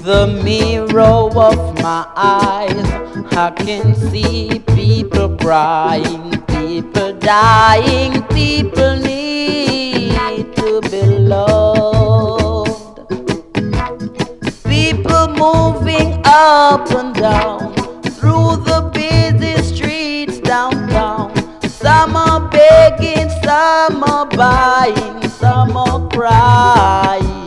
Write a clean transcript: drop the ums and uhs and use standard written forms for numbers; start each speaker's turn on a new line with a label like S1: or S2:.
S1: the mirror of my eyes, I can see people crying, people dying, people need to be loved. People moving up and down through the busy streets downtown. Some are begging, some are buying, some are crying.